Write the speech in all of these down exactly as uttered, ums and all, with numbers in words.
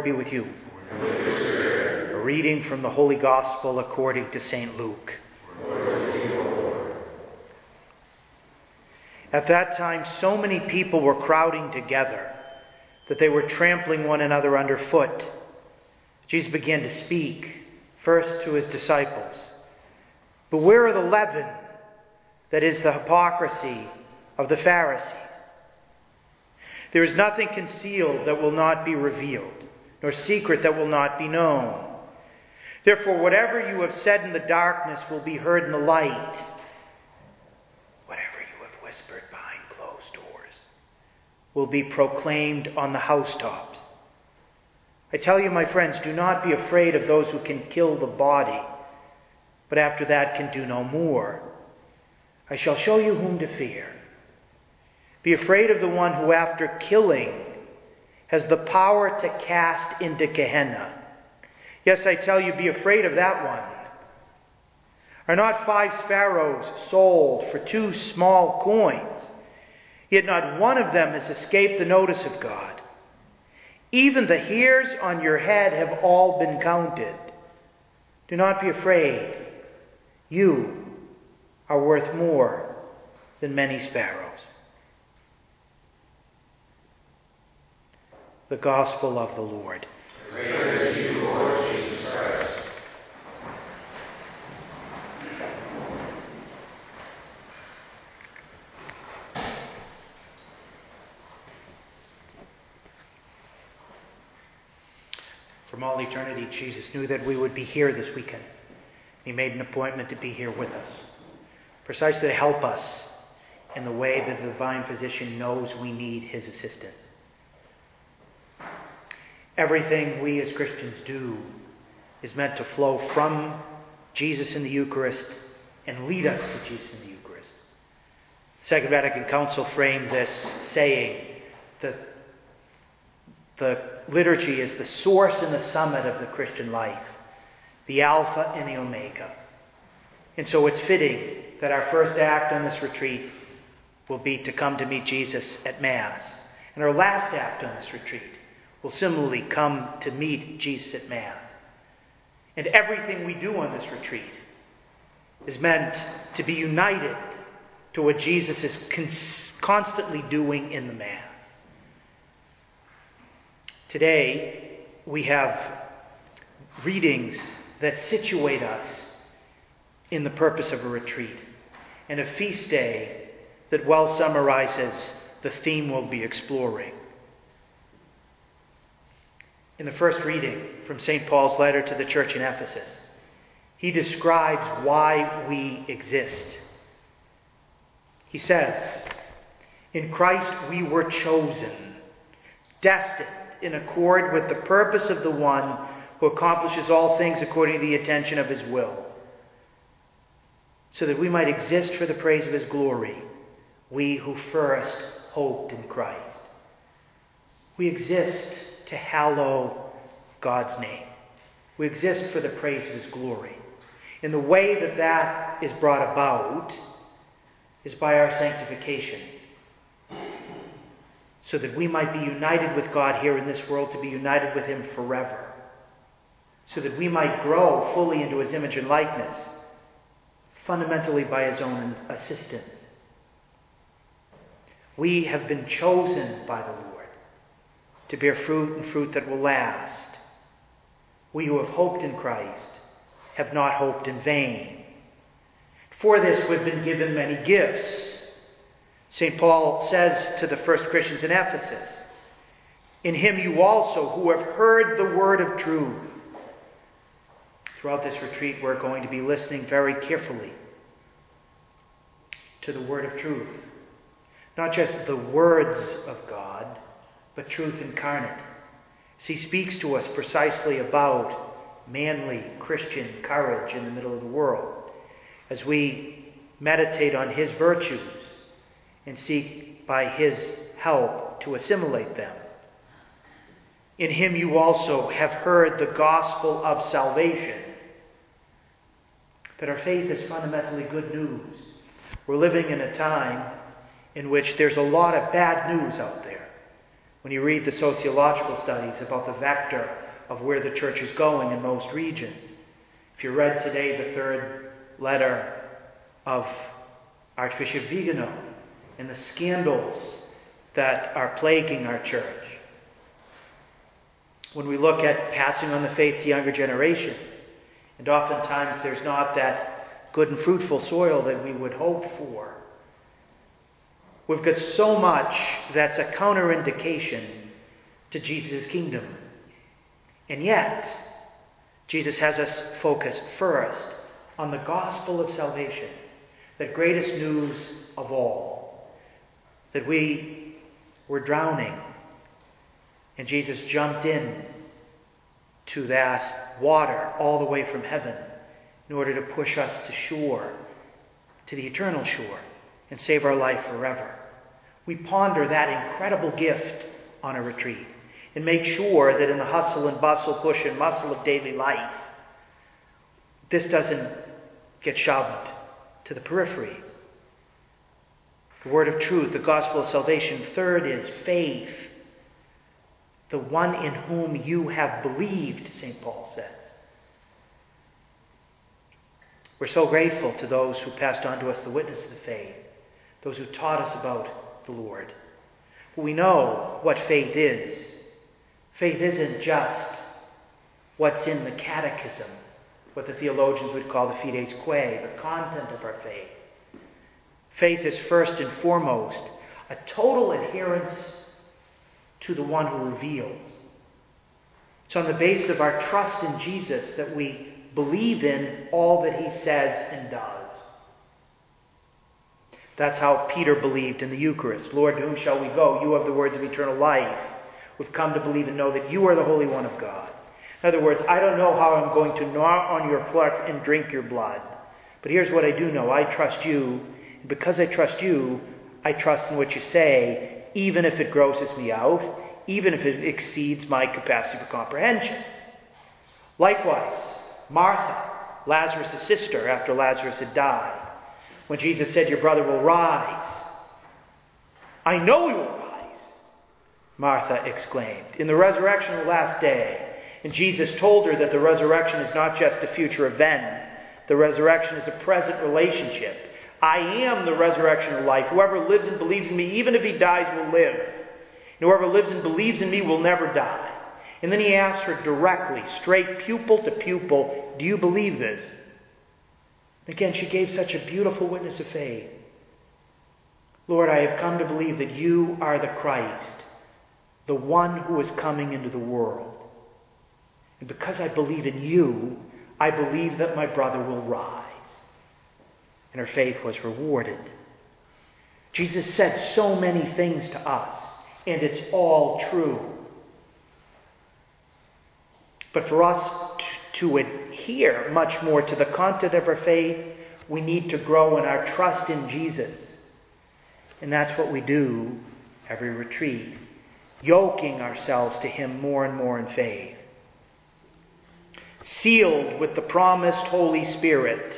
Lord be with you. A reading from the Holy Gospel according to Saint Luke. At that time, so many people were crowding together that they were trampling one another underfoot. Jesus began to speak, first to his disciples. Beware of the leaven, that is the hypocrisy of the Pharisees. There is nothing concealed that will not be revealed, nor secret that will not be known. Therefore, whatever you have said in the darkness will be heard in the light. Whatever you have whispered behind closed doors will be proclaimed on the housetops. I tell you, my friends, do not be afraid of those who can kill the body, but after that can do no more. I shall show you whom to fear. Be afraid of the one who, after killing, has the power to cast into Gehenna. Yes, I tell you, be afraid of that one. Are not five sparrows sold for two small coins? Yet not one of them has escaped the notice of God. Even the hairs on your head have all been counted. Do not be afraid. You are worth more than many sparrows. The Gospel of the Lord. Praise to you, Lord Jesus Christ. From all eternity, Jesus knew that we would be here this weekend. He made an appointment to be here with us, precisely to help us in the way that the divine physician knows we need his assistance. Everything we as Christians do is meant to flow from Jesus in the Eucharist and lead us to Jesus in the Eucharist. The Second Vatican Council framed this saying that the liturgy is the source and the summit of the Christian life, the Alpha and the Omega. And so it's fitting that our first act on this retreat will be to come to meet Jesus at Mass. And our last act on this retreat will similarly come to meet Jesus at Mass. And everything we do on this retreat is meant to be united to what Jesus is cons- constantly doing in the Mass. Today, we have readings that situate us in the purpose of a retreat, and a feast day that well summarizes the theme we'll be exploring. In the first reading from Saint Paul's letter to the church in Ephesus, he describes why we exist. He says, "In Christ we were chosen, destined in accord with the purpose of the one who accomplishes all things according to the intention of his will, so that we might exist for the praise of his glory, we who first hoped in Christ." We exist to hallow God's name. We exist for the praise of his glory. And the way that that is brought about is by our sanctification, so that we might be united with God here in this world, to be united with him forever, so that we might grow fully into his image and likeness, fundamentally by his own assistance. We have been chosen by the Lord to bear fruit and fruit that will last. We who have hoped in Christ have not hoped in vain. For this we've been given many gifts. Saint Paul says to the first Christians in Ephesus, "In him you also, who have heard the word of truth." Throughout this retreat, we're going to be listening very carefully to the word of truth. Not just the words of God, but truth incarnate. As he speaks to us precisely about manly Christian courage in the middle of the world, as we meditate on his virtues and seek by his help to assimilate them. In him you also have heard the gospel of salvation. That our faith is fundamentally good news. We're living in a time in which there's a lot of bad news out there. When you read the sociological studies about the vector of where the church is going in most regions, if you read today the third letter of Archbishop Vigano and the scandals that are plaguing our church, when we look at passing on the faith to younger generations, and oftentimes there's not that good and fruitful soil that we would hope for, we've got so much that's a counterindication to Jesus' kingdom. And yet, Jesus has us focus first on the gospel of salvation, the greatest news of all, that we were drowning, and Jesus jumped in to that water all the way from heaven in order to push us to shore, to the eternal shore, and save our life forever. We ponder that incredible gift on a retreat and make sure that in the hustle and bustle, push and muscle of daily life, this doesn't get shoved to the periphery. The word of truth, the gospel of salvation. Third is faith, the one in whom you have believed, Saint Paul says. We're so grateful to those who passed on to us the witness of the faith, those who taught us about the Lord. But we know what faith is. Faith isn't just what's in the catechism, what the theologians would call the fides quae, the content of our faith. Faith is first and foremost a total adherence to the one who reveals. It's on the basis of our trust in Jesus that we believe in all that he says and does. That's how Peter believed in the Eucharist. Lord, to whom shall we go? You have the words of eternal life. We've come to believe and know that you are the Holy One of God. In other words, I don't know how I'm going to gnaw on your flesh and drink your blood. But here's what I do know. I trust you. And because I trust you, I trust in what you say, even if it grosses me out, even if it exceeds my capacity for comprehension. Likewise, Martha, Lazarus' sister, after Lazarus had died, when Jesus said, your brother will rise, I know he will rise, Martha exclaimed, in the resurrection of the last day. And Jesus told her that the resurrection is not just a future event. The resurrection is a present relationship. I am the resurrection of life. Whoever lives and believes in me, even if he dies, will live. And whoever lives and believes in me will never die. And then he asked her directly, straight pupil to pupil, do you believe this? Again, she gave such a beautiful witness of faith. Lord, I have come to believe that you are the Christ, the one who is coming into the world. And because I believe in you, I believe that my brother will rise. And her faith was rewarded. Jesus said so many things to us, and it's all true. But for us to adhere much more to the content of our faith, we need to grow in our trust in Jesus. And that's what we do every retreat, yoking ourselves to him more and more in faith. Sealed with the promised Holy Spirit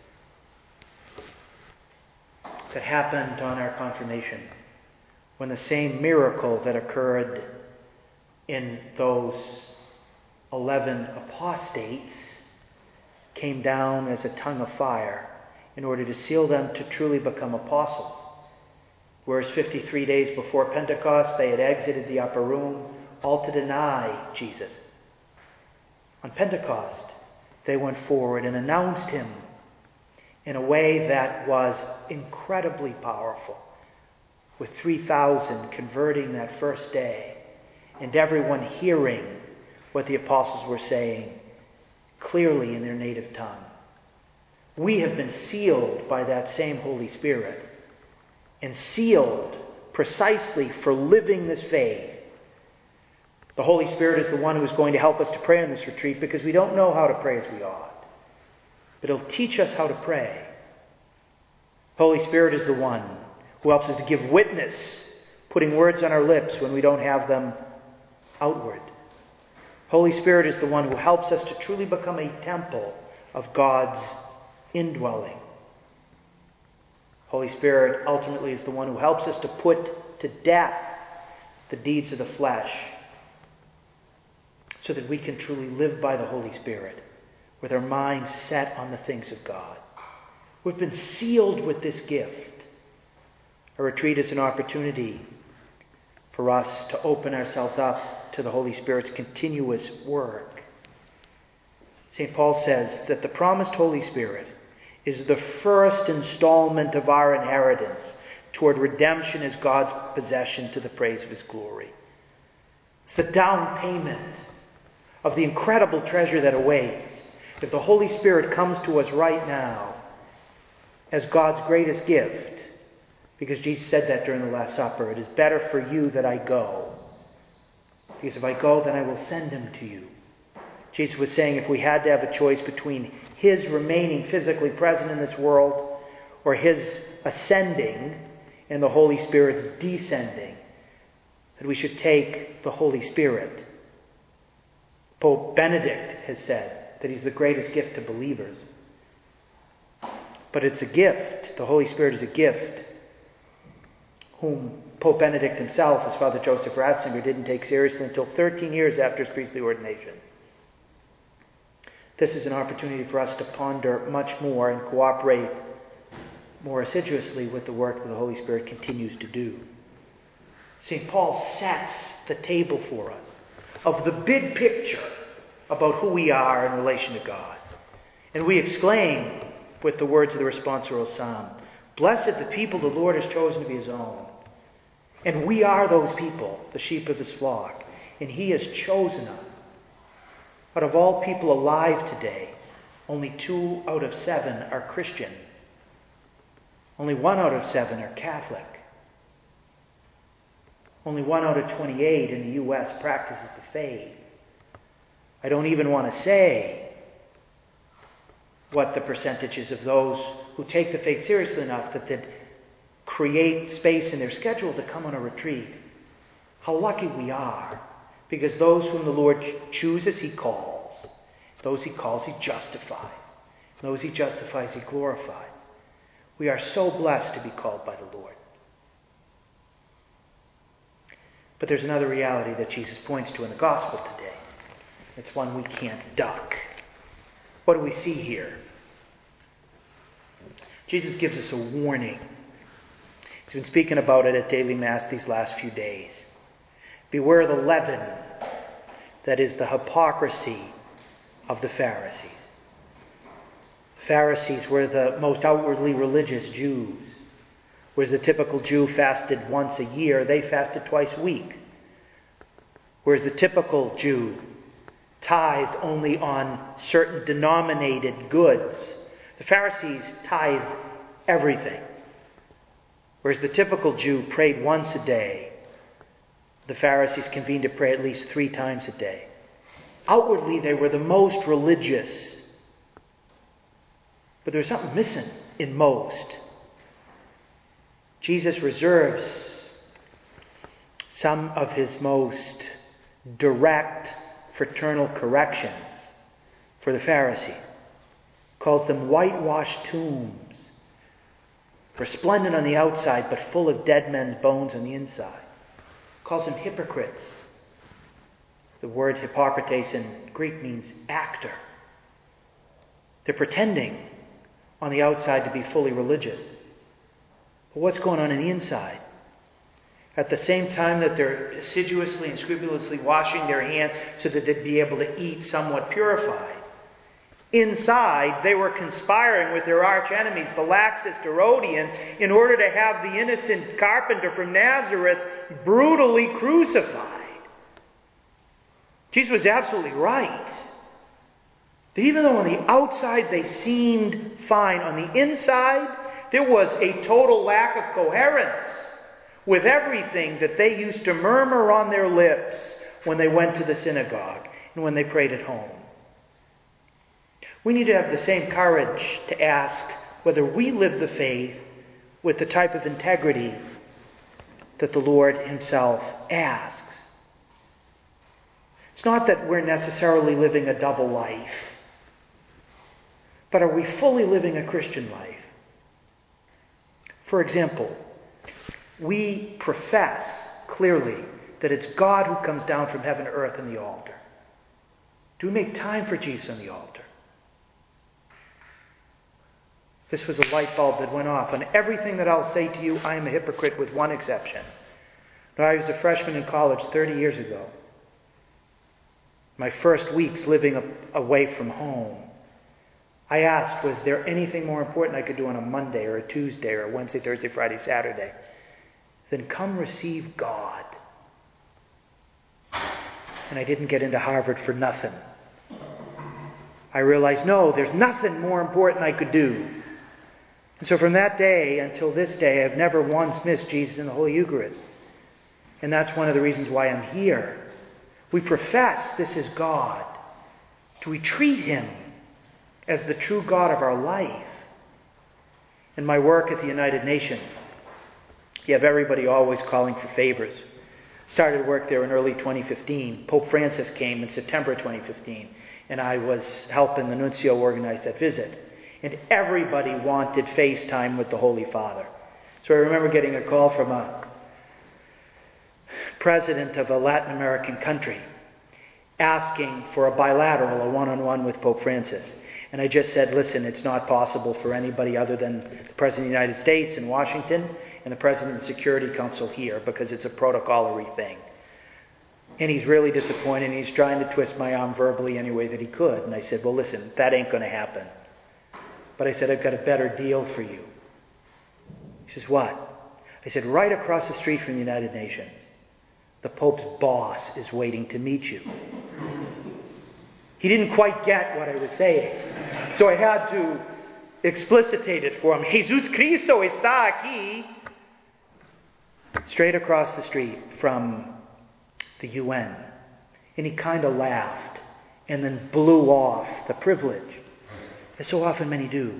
that happened on our confirmation, when the same miracle that occurred in those eleven apostates came down as a tongue of fire in order to seal them to truly become apostles. Whereas fifty-three days before Pentecost, they had exited the upper room, all to deny Jesus. On Pentecost, they went forward and announced him in a way that was incredibly powerful, with three thousand converting that first day, and everyone hearing what the apostles were saying clearly in their native tongue. We have been sealed by that same Holy Spirit, and sealed precisely for living this faith. The Holy Spirit is the one who is going to help us to pray in this retreat, because we don't know how to pray as we ought. But he'll teach us how to pray. Holy Spirit is the one who helps us to give witness, putting words on our lips when we don't have them outward. Holy Spirit is the one who helps us to truly become a temple of God's indwelling. Holy Spirit ultimately is the one who helps us to put to death the deeds of the flesh, so that we can truly live by the Holy Spirit, with our minds set on the things of God. We've been sealed with this gift. A retreat is an opportunity for us to open ourselves up to the Holy Spirit's continuous work. Saint Paul says that the promised Holy Spirit is the first installment of our inheritance toward redemption as God's possession to the praise of His glory. It's the down payment of the incredible treasure that awaits if the Holy Spirit comes to us right now as God's greatest gift. Because Jesus said that during the Last Supper. It is better for you that I go. Because if I go, then I will send Him to you. Jesus was saying if we had to have a choice between His remaining physically present in this world or His ascending and the Holy Spirit's descending, that we should take the Holy Spirit. Pope Benedict has said that He's the greatest gift to believers. But it's a gift. The Holy Spirit is a gift whom Pope Benedict himself, as Father Joseph Ratzinger, didn't take seriously until thirteen years after his priestly ordination. This is an opportunity for us to ponder much more and cooperate more assiduously with the work that the Holy Spirit continues to do. Saint Paul sets the table for us of the big picture about who we are in relation to God. And we exclaim with the words of the responsorial psalm, "Blessed the people the Lord has chosen to be His own." And we are those people, the sheep of His flock. And He has chosen us. Out of all people alive today, only two out of seven are Christian. Only one out of seven are Catholic. Only one out of twenty-eight in the U S practices the faith. I don't even want to say what the percentage is of those who take the faith seriously enough that they'd create space in their schedule to come on a retreat. How lucky we are, because those whom the Lord chooses, He calls. Those He calls, He justifies. Those He justifies, He glorifies. We are so blessed to be called by the Lord. But there's another reality that Jesus points to in the gospel today. It's one we can't duck. What do we see here? Jesus gives us a warning. He's been speaking about it at daily Mass these last few days. Beware the leaven, that is the hypocrisy of the Pharisees. The Pharisees were the most outwardly religious Jews. Whereas the typical Jew fasted once a year, they fasted twice a week. Whereas the typical Jew tithed only on certain denominated goods, the Pharisees tithed everything. Whereas the typical Jew prayed once a day, the Pharisees convened to pray at least three times a day. Outwardly, they were the most religious. But there was something missing in most. Jesus reserves some of His most direct fraternal corrections for the Pharisees. Calls them whitewashed tombs, resplendent on the outside but full of dead men's bones on the inside. Calls them hypocrites. The word hypocrites in Greek means actor. They're pretending on the outside to be fully religious. But what's going on in the inside? At the same time that they're assiduously and scrupulously washing their hands so that they'd be able to eat somewhat purified, inside they were conspiring with their arch enemies, the laxist Herodians, in order to have the innocent carpenter from Nazareth brutally crucified. Jesus was absolutely right. That even though on the outside they seemed fine, on the inside there was a total lack of coherence with everything that they used to murmur on their lips when they went to the synagogue and when they prayed at home. We need to have the same courage to ask whether we live the faith with the type of integrity that the Lord Himself asks. It's not that we're necessarily living a double life, but are we fully living a Christian life? For example, we profess clearly that it's God who comes down from heaven to earth in the altar? Do we make time for Jesus on the altar? This was a light bulb that went off. On everything that I'll say to you, I am a hypocrite with one exception. When I was a freshman in college thirty years ago, my first weeks living away from home, I asked, was there anything more important I could do on a Monday or a Tuesday or a Wednesday, Thursday, Friday, Saturday than come receive God? And I didn't get into Harvard for nothing. I realized, no, there's nothing more important I could do. And so from that day until this day, I've never once missed Jesus in the Holy Eucharist. And that's one of the reasons why I'm here. We profess this is God. Do we treat Him as the true God of our life? In my work at the United Nations, you have everybody always calling for favors. Started work there in early twenty fifteen. Pope Francis came in September twenty fifteen, and I was helping the nuncio organize that visit. And everybody wanted FaceTime with the Holy Father. So I remember getting a call from a president of a Latin American country asking for a bilateral, a one-on-one with Pope Francis. And I just said, listen, it's not possible for anybody other than the President of the United States in Washington and the President of the Security Council here, because it's a protocol-y thing. And he's really disappointed, and he's trying to twist my arm verbally any way that he could. And I said, well, listen, that ain't going to happen. But I said, I've got a better deal for you. He says, what? I said, right across the street from the United Nations, the Pope's boss is waiting to meet you. He didn't quite get what I was saying. So I had to explicitate it for him. Jesus Cristo está aquí. Straight across the street from the U N. And he kind of laughed and then blew off the privilege, as so often many do.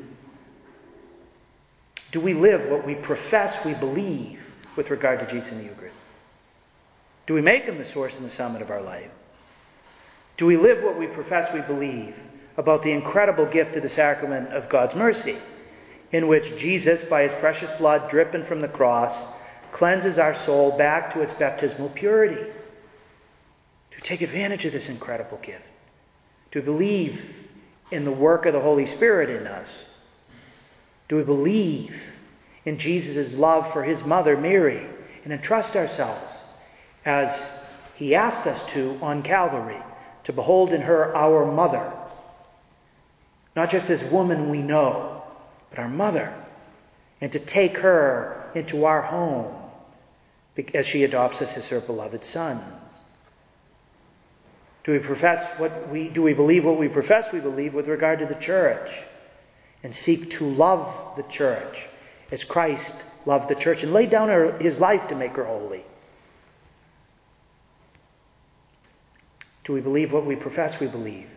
Do we live what we profess we believe with regard to Jesus in the Eucharist? Do we make Him the source and the summit of our life? Do we live what we profess we believe about the incredible gift of the sacrament of God's mercy, in which Jesus, by His precious blood dripping from the cross, cleanses our soul back to its baptismal purity? Do we take advantage of this incredible gift? Do we believe in the work of the Holy Spirit in us? Do we believe in Jesus' love for His mother, Mary, and entrust ourselves, as He asked us to on Calvary, to behold in her our mother? Not just this woman we know, but our mother. And to take her into our home as she adopts us as her beloved sons. Do we profess what we do we believe what we profess we believe with regard to the church, and seek to love the church as Christ loved the church and laid down her, His life to make her holy? Do we believe what we profess we believe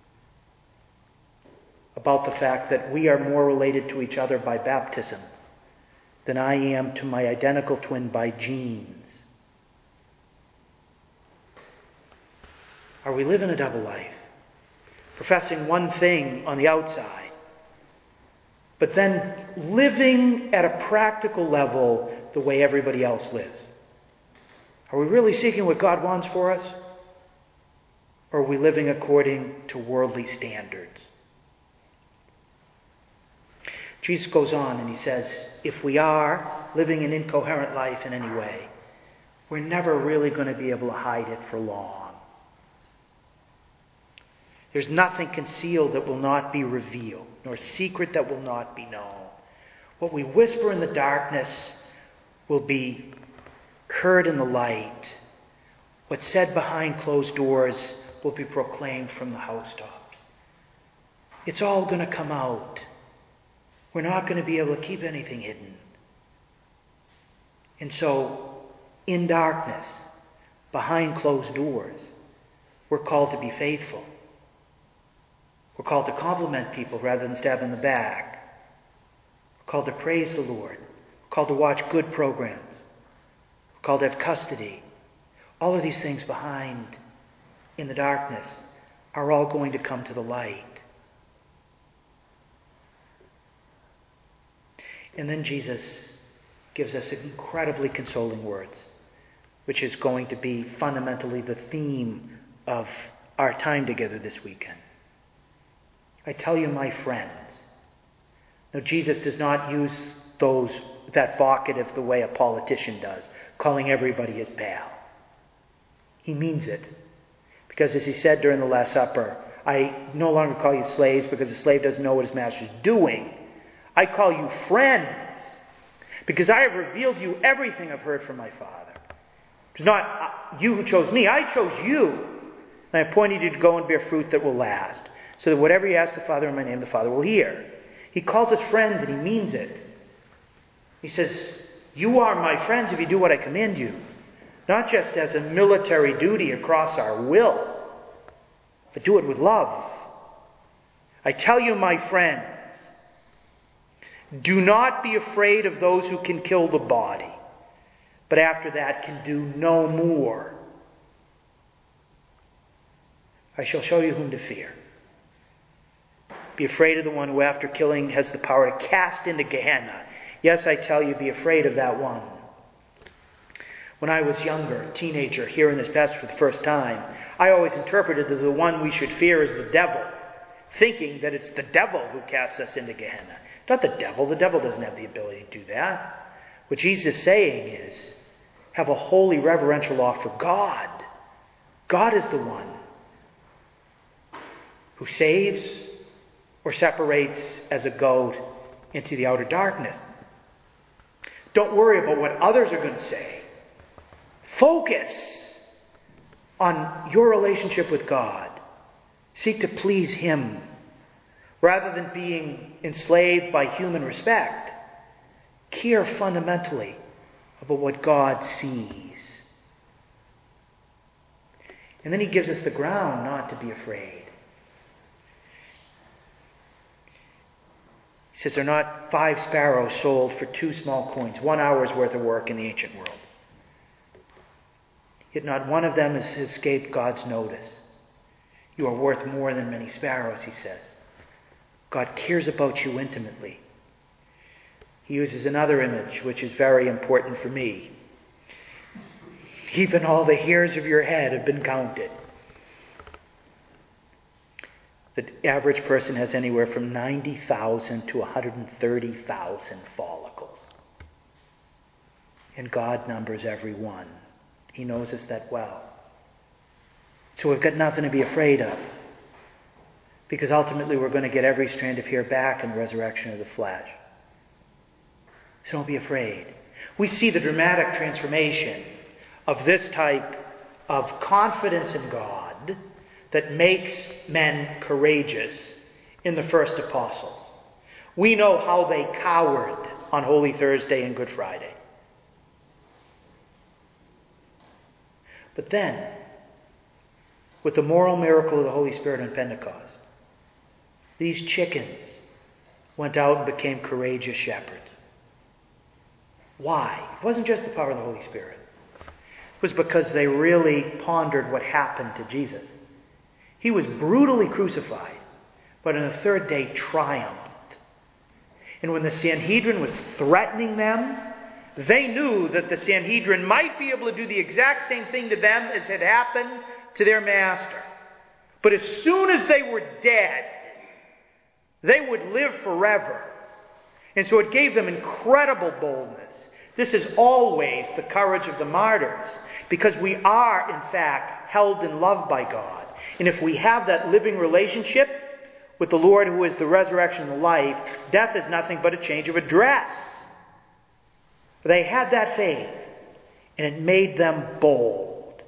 about the fact that we are more related to each other by baptism than I am to my identical twin by genes? Are we living a double life, professing one thing on the outside, but then living at a practical level the way everybody else lives? Are we really seeking what God wants for us? Or are we living according to worldly standards? Jesus goes on and He says, if we are living an incoherent life in any way, we're never really going to be able to hide it for long. There's nothing concealed that will not be revealed, nor secret that will not be known. What we whisper in the darkness will be heard in the light. What's said behind closed doors will be proclaimed from the housetops. It's all going to come out. We're not going to be able to keep anything hidden. And so, in darkness, behind closed doors, we're called to be faithful. We're called to compliment people rather than stab in the back. We're called to praise the Lord. We're called to watch good programs. We're called to have custody. All of these things behind, in the darkness, are all going to come to the light. And then Jesus gives us incredibly consoling words. which is going to be fundamentally the theme of our time together this weekend. I tell you, my friends. Now, Jesus does not use those that vocative the way a politician does, calling everybody his pal. He means it. Because as he said during the Last Supper, I no longer call you slaves because a slave doesn't know what his master is doing. I call you friends because I have revealed you everything I've heard from my Father. It's not you who chose me, I chose you. And I appointed you to go and bear fruit that will last, so that whatever you ask the Father in my name, the Father will hear. He calls us friends and he means it. He says, you are my friends if you do what I command you. Not just as a military duty across our will, but do it with love. I tell you, my friends, do not be afraid of those who can kill the body, but after that can do no more. I shall show you whom to fear. Be afraid of the one who after killing has the power to cast into Gehenna. Yes, I tell you, be afraid of that one. When I was younger, a teenager, hearing this passage for the first time, I always interpreted that the one we should fear is the devil, thinking that it's the devil who casts us into Gehenna. Not the devil. The devil doesn't have the ability to do that. What Jesus is saying is, have a holy reverential awe for God. God is the one who saves or separates as a goat into the outer darkness. Don't worry about what others are going to say. Focus on your relationship with God. Seek to please Him rather than being enslaved by human respect. Care fundamentally about what God sees. And then He gives us the ground not to be afraid. He says, there are not five sparrows sold for two small coins, one hour's worth of work in the ancient world. Yet not one of them has escaped God's notice. You are worth more than many sparrows, He says. God cares about you intimately. He uses another image which is very important for me. Even all the hairs of your head have been counted. The average person has anywhere from ninety thousand to one hundred thirty thousand follicles. And God numbers every one. He knows us that well. So we've got nothing to be afraid of. Because ultimately we're going to get every strand of hair back in the resurrection of the flesh. So don't be afraid. We see the dramatic transformation of this type of confidence in God that makes men courageous in the first apostles. We know how they cowered on Holy Thursday and Good Friday. But then, with the moral miracle of the Holy Spirit on Pentecost, these chickens went out and became courageous shepherds. Why? It wasn't just the power of the Holy Spirit. It was because they really pondered what happened to Jesus. He was brutally crucified, but on the third day triumphed. And when the Sanhedrin was threatening them, they knew that the Sanhedrin might be able to do the exact same thing to them as had happened to their master. But as soon as they were dead, they would live forever. And so it gave them incredible boldness. This is always the courage of the martyrs, because we are, in fact, held and loved by God. And if we have that living relationship with the Lord who is the resurrection and the life, death is nothing but a change of address. They had that faith, and it made them bold.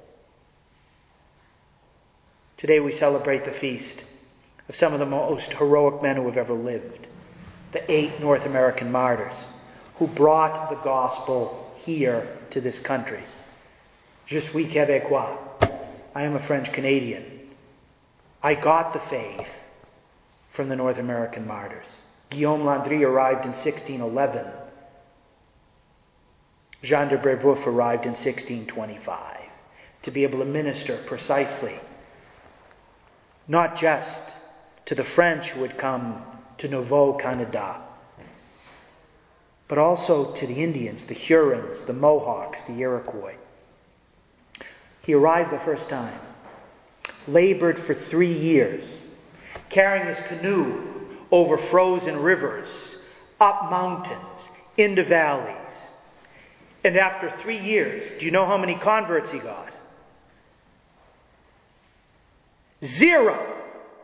Today we celebrate the feast of some of the most heroic men who have ever lived, the eight North American martyrs who brought the gospel here to this country. Je suis Québécois. I am a French Canadian. I got the faith from the North American martyrs. Guillaume Landry arrived in sixteen eleven. Jean de Brébeuf arrived in sixteen twenty-five to be able to minister precisely, not just to the French who had come to Nouveau Canada, but also to the Indians, the Hurons, the Mohawks, the Iroquois. He arrived the first time, labored for three years, carrying his canoe over frozen rivers, up mountains, into valleys. And after three years, do you know how many converts he got? Zero.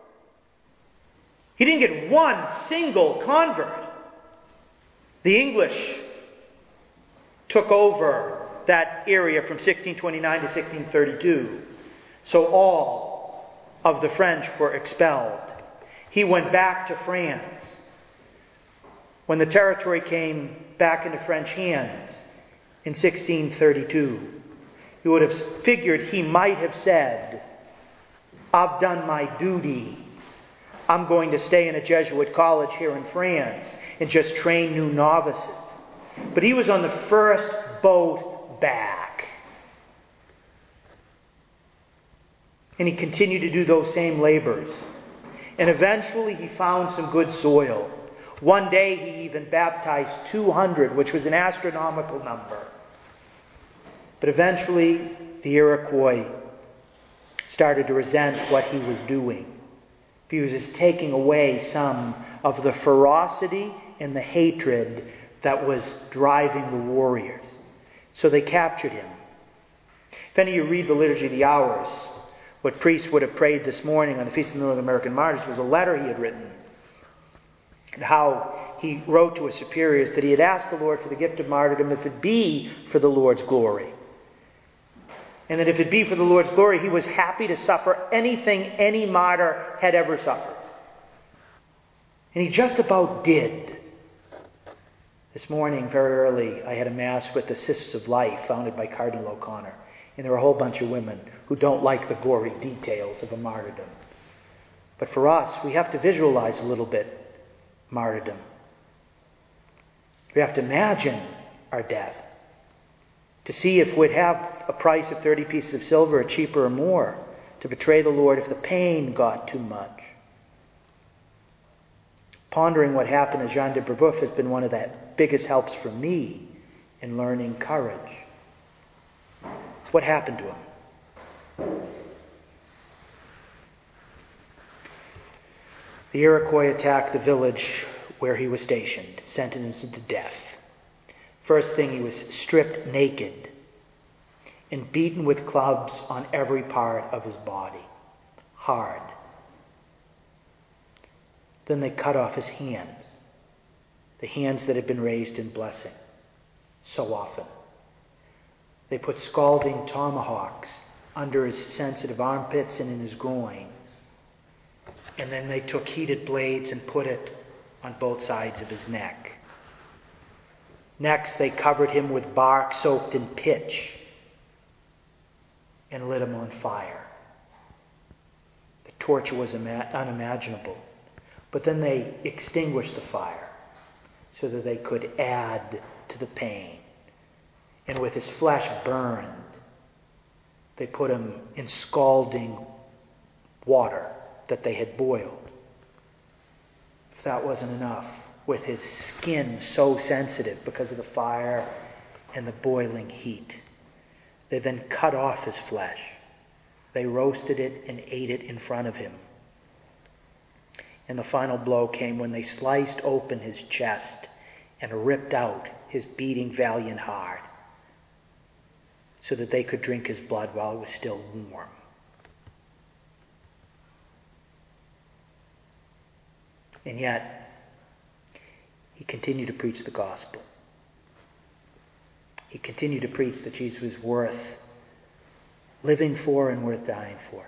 He didn't get one single convert. The English took over that area from sixteen twenty-nine to sixteen thirty-two. So all of the French were expelled. He went back to France. When the territory came back into French hands in sixteen thirty-two, you would have figured he might have said, I've done my duty. I'm going to stay in a Jesuit college here in France and just train new novices. But he was on the first boat back. And he continued to do those same labors. And eventually he found some good soil. One day he even baptized two hundred, which was an astronomical number. But eventually the Iroquois started to resent what he was doing. He was just taking away some of the ferocity and the hatred that was driving the warriors. So they captured him. If any of you read the Liturgy of the Hours, what priests would have prayed this morning on the Feast of the North American Martyrs was a letter he had written. And how he wrote to his superiors that he had asked the Lord for the gift of martyrdom if it be for the Lord's glory. And that if it be for the Lord's glory, he was happy to suffer anything any martyr had ever suffered. And he just about did. This morning, very early, I had a Mass with the Sisters of Life, founded by Cardinal O'Connor. And there were a whole bunch of women who don't like the gory details of a martyrdom. But for us, we have to visualize a little bit martyrdom. We have to imagine our death. To see if we'd have a price of thirty pieces of silver, or cheaper or more, to betray the Lord if the pain got too much. Pondering what happened to Jean de Brebeuf has been one of the biggest helps for me in learning courage. What happened to him? The Iroquois attacked the village where he was stationed, sentenced him to death. First thing, he was stripped naked and beaten with clubs on every part of his body. Hard. Then they cut off his hands. The hands that had been raised in blessing so often. They put scalding tomahawks under his sensitive armpits and in his groin. And then they took heated blades and put it on both sides of his neck. Next, they covered him with bark soaked in pitch and lit him on fire. The torture was unimaginable. But then they extinguished the fire so that they could add to the pain. And with his flesh burned, they put him in scalding water that they had boiled. If that wasn't enough, with his skin so sensitive because of the fire and the boiling heat, they then cut off his flesh. They roasted it and ate it in front of him. And the final blow came when they sliced open his chest and ripped out his beating valiant heart so that they could drink his blood while it was still warm. And yet, he continued to preach the gospel. He continued to preach that Jesus was worth living for and worth dying for.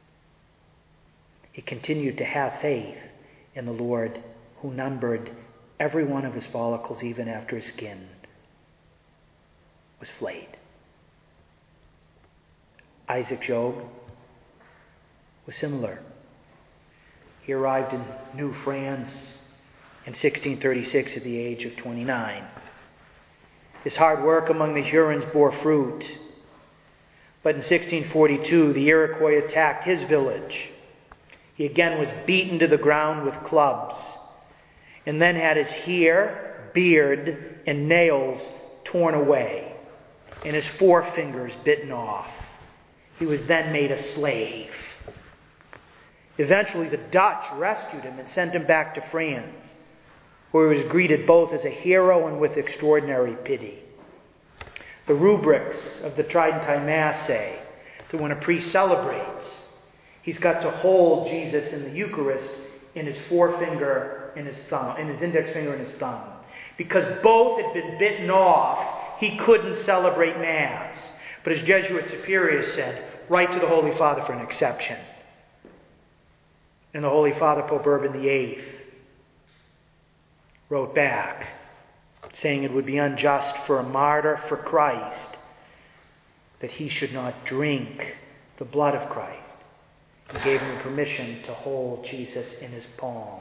He continued to have faith in the Lord, who numbered every one of his follicles even after his skin was flayed. Isaac Jogues was similar. He arrived in New France in sixteen thirty-six at the age of twenty-nine. His hard work among the Hurons bore fruit. But in sixteen forty-two, the Iroquois attacked his village. He again was beaten to the ground with clubs, and then had his hair, beard, and nails torn away, and his forefingers bitten off. He was then made a slave. Eventually, the Dutch rescued him and sent him back to France, where he was greeted both as a hero and with extraordinary pity. The rubrics of the Tridentine Mass say that when a priest celebrates, he's got to hold Jesus in the Eucharist in his forefinger, in his thumb, in his index finger and his thumb. Because both had been bitten off, he couldn't celebrate Mass. But his Jesuit superiors said, write to the Holy Father for an exception. And the Holy Father, Pope Urban the Eighth, wrote back, saying it would be unjust for a martyr for Christ that he should not drink the blood of Christ. He gave him permission to hold Jesus in his palms.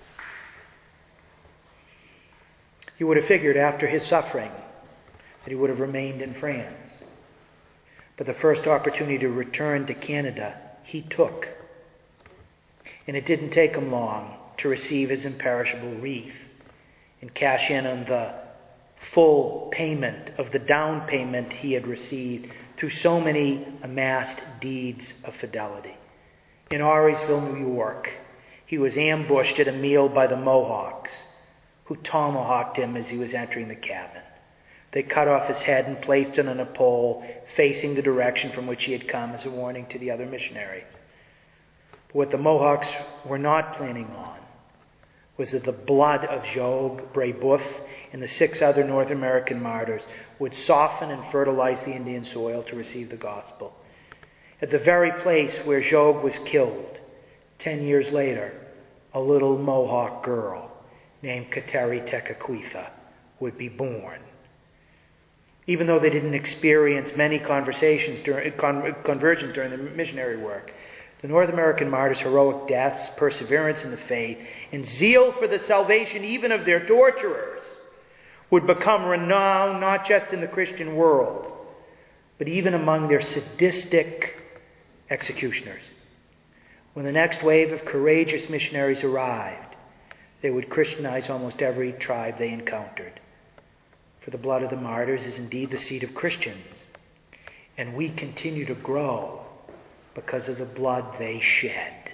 You would have figured after his suffering that he would have remained in France. But the first opportunity to return to Canada, he took. And it didn't take him long to receive his imperishable wreath and cash in on the full payment of the down payment he had received through so many amassed deeds of fidelity. In Auriesville, New York, he was ambushed at a meal by the Mohawks, who tomahawked him as he was entering the cabin. They cut off his head and placed it on a pole facing the direction from which he had come as a warning to the other missionaries. But what the Mohawks were not planning on was that the blood of Jogues, Brebeuf, and the six other North American martyrs would soften and fertilize the Indian soil to receive the gospel. At the very place where Jogues was killed, ten years later, a little Mohawk girl named Kateri Tekakwitha would be born. Even though they didn't experience many conversations during, con, conversions during the missionary work, the North American martyrs' heroic deaths, perseverance in the faith, and zeal for the salvation even of their torturers would become renowned not just in the Christian world, but even among their sadistic executioners. When the next wave of courageous missionaries arrived, they would Christianize almost every tribe they encountered. For the blood of the martyrs is indeed the seed of Christians, and we continue to grow because of the blood they shed.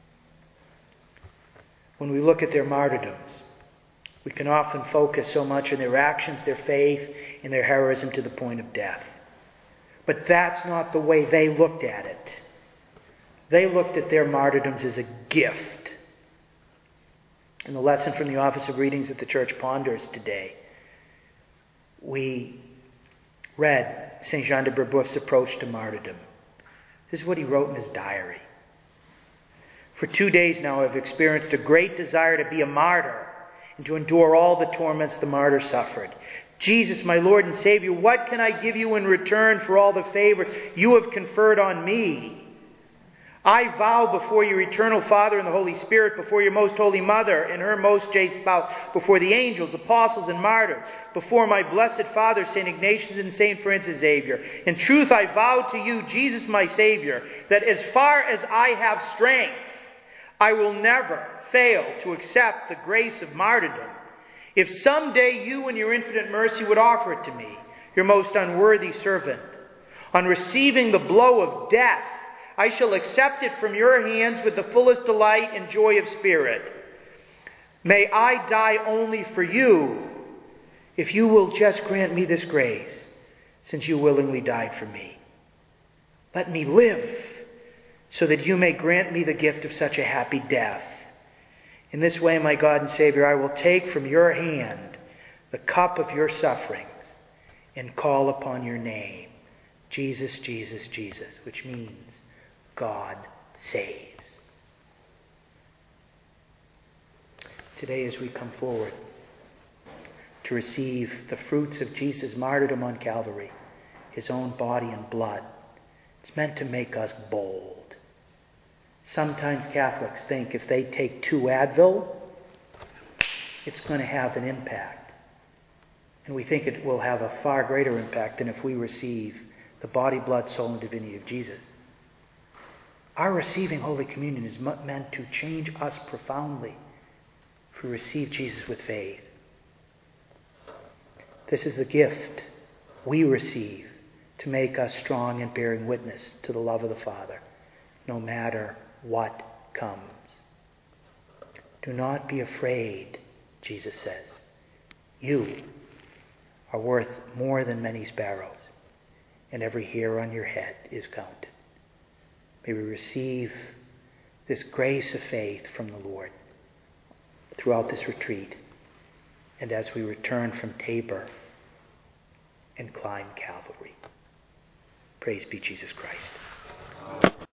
When we look at their martyrdoms, we can often focus so much on their actions, their faith, and their heroism to the point of death. But that's not the way they looked at it. They looked at their martyrdoms as a gift. In the lesson from the Office of Readings that the Church ponders today, we read Saint Jean de Brebeuf's approach to martyrdom. This is what he wrote in his diary. For two days now I've experienced a great desire to be a martyr and to endure all the torments the martyr suffered. Jesus, my Lord and Savior, what can I give you in return for all the favors you have conferred on me? I vow before your eternal Father and the Holy Spirit, before your most holy Mother and her most chaste spouse, before the angels, apostles, and martyrs, before my blessed Father, Saint Ignatius and Saint Francis Xavier. In truth, I vow to you, Jesus, my Savior, that as far as I have strength, I will never fail to accept the grace of martyrdom. If someday you in your infinite mercy would offer it to me, your most unworthy servant, on receiving the blow of death, I shall accept it from your hands with the fullest delight and joy of spirit. May I die only for you, if you will just grant me this grace, since you willingly died for me. Let me live, so that you may grant me the gift of such a happy death. In this way, my God and Savior, I will take from your hand the cup of your sufferings and call upon your name, Jesus, Jesus, Jesus, which means God saves. Today, as we come forward to receive the fruits of Jesus' martyrdom on Calvary, his own body and blood, it's meant to make us bold. Sometimes Catholics think if they take two Advil, it's going to have an impact. And we think it will have a far greater impact than if we receive the body, blood, soul, and divinity of Jesus. Our receiving Holy Communion is meant to change us profoundly if we receive Jesus with faith. This is the gift we receive to make us strong in bearing witness to the love of the Father, no matter what comes. Do not be afraid, Jesus says. You are worth more than many sparrows, and every hair on your head is counted. May we receive this grace of faith from the Lord throughout this retreat, and as we return from Tabor and climb Calvary. Praise be Jesus Christ.